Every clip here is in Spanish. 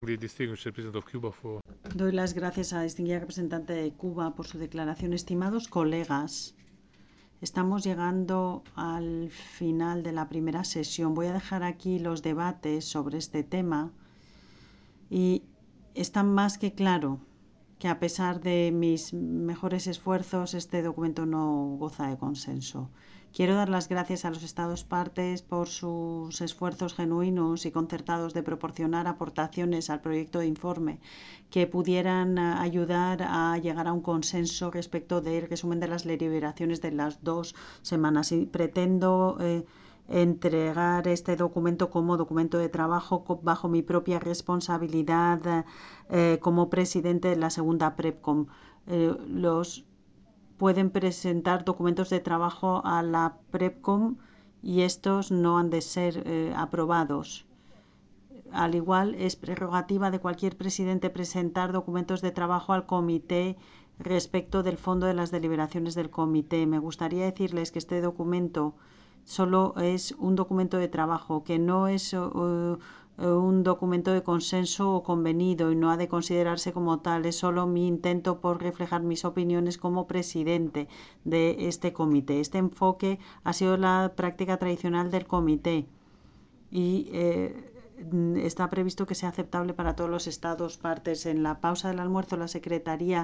the distinguished representative of Cuba for. Doy las gracias a la distinguida representante de Cuba por su declaración. Estimados colegas, estamos llegando al final de la primera sesión. Voy a dejar aquí los debates sobre este tema y está más que claro que a pesar de mis mejores esfuerzos, este documento no goza de consenso. Quiero dar las gracias a los Estados partes por sus esfuerzos genuinos y concertados de proporcionar aportaciones al proyecto de informe que pudieran ayudar a llegar a un consenso respecto del resumen de las deliberaciones de las 2 semanas. Y pretendo entregar este documento como documento de trabajo bajo mi propia responsabilidad como presidente de la segunda PREPCOM. Los pueden presentar documentos de trabajo a la PREPCOM y estos no han de ser aprobados. Al igual, es prerrogativa de cualquier presidente presentar documentos de trabajo al comité respecto del fondo de las deliberaciones del comité. Me gustaría decirles que este documento solo es un documento de trabajo, que no es un documento de consenso o convenido y no ha de considerarse como tal. Es solo mi intento por reflejar mis opiniones como presidente de este comité. Este enfoque ha sido la práctica tradicional del comité y está previsto que sea aceptable para todos los estados partes. En la pausa del almuerzo, la Secretaría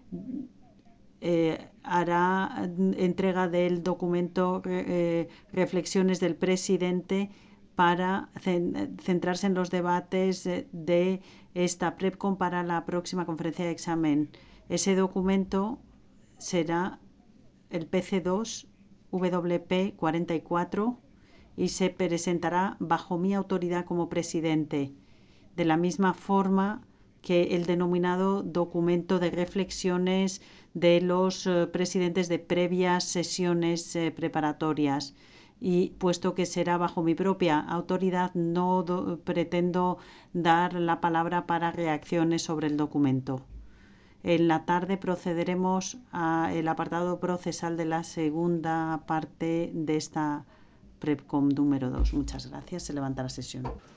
hará entrega del documento Reflexiones del presidente para centrarse en los debates de esta PREPCOM para la próxima conferencia de examen. Ese documento será el PC2 WP 44 y se presentará bajo mi autoridad como presidente, de la misma forma que el denominado documento de reflexiones de los presidentes de previas sesiones preparatorias. Y puesto que será bajo mi propia autoridad, no pretendo dar la palabra para reacciones sobre el documento. En la tarde procederemos al apartado procesal de la segunda parte de esta PREPCOM número 2. Muchas gracias. Se levanta la sesión.